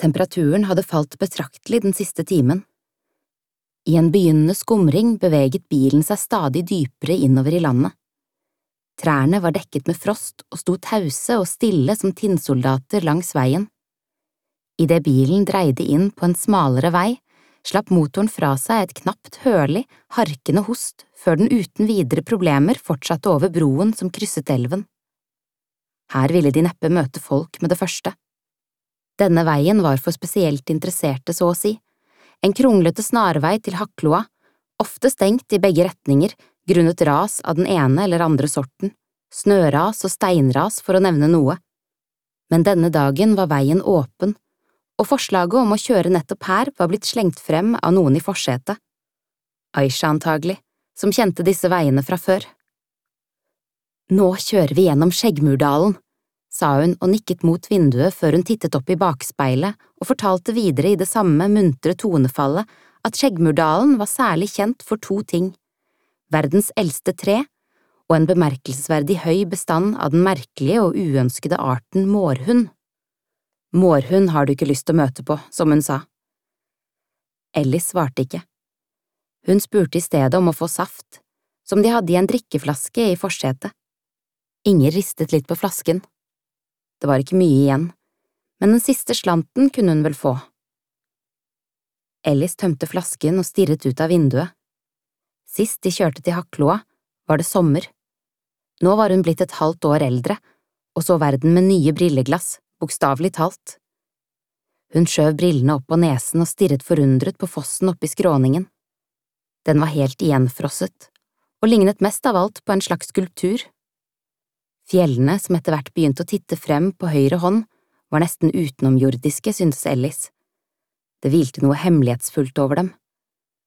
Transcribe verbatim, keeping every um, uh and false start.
Temperaturen hadde falt betraktelig den siste timen. I en begynnende skumring beveget bilen seg stadig dypere innover i landet. Trærne var dekket med frost og sto tause og stille som tinnsoldater langs veien. Idet bilen dreide inn på en smalere vei, slapp motoren fra seg et knapt hørlig, harkende host før den uten videre problemer fortsatte over broen som krysset elven. Her ville de neppe møte folk med det første. Denne veien var for spesielt interesserte, så å si. En kronglete snarvei til Hakloa, ofte stengt i begge retninger, grunnet ras av den ene eller andre sorten, snøras og steinras for å nevne noe. Men denne dagen var veien åpen, og forslaget om å kjøre nettopp her var blitt slengt frem av noen i forsetet. Aisha antagelig, som kjente disse veiene fra før. Nå kjører vi gjennom Skjeggmurdalen, sa hun og nikket mot vinduet før hun tittet opp i bakspeilet og fortalte videre i det samme muntre tonefallet at Skjeggmurdalen var særlig kjent for to ting, verdens eldste tre og en bemerkelsesverdig høy bestand av den merkelige og uønskede arten mårhund. Mårhund har du ikke lyst til å møte på, som hun sa. Ellis svarte ikke. Hun spurte i stedet om å få saft, som de hadde i en drikkeflaske i forsetet. Inger ristet litt på flasken. Det var ikke mye igjen, men den siste slanten kunne hun vel få. Ellis tømte flasken og stirret ut av vinduet. Sist de kjørte til Hakloa, var det sommer. Nå var hun blitt et halvt år eldre, og så verden med nye brilleglass, bokstavelig talt. Hun skjøv brillene opp på nesen og stirret forundret på fossen oppi skråningen. Den var helt igjenfrosset, og lignet mest av alt på en slags skulptur. Fjellene, som etter hvert begynte å titte frem på høyre hånd, var nesten utenomjordiske, syntes Ellis. Det hvilte noe hemmelighetsfullt over dem.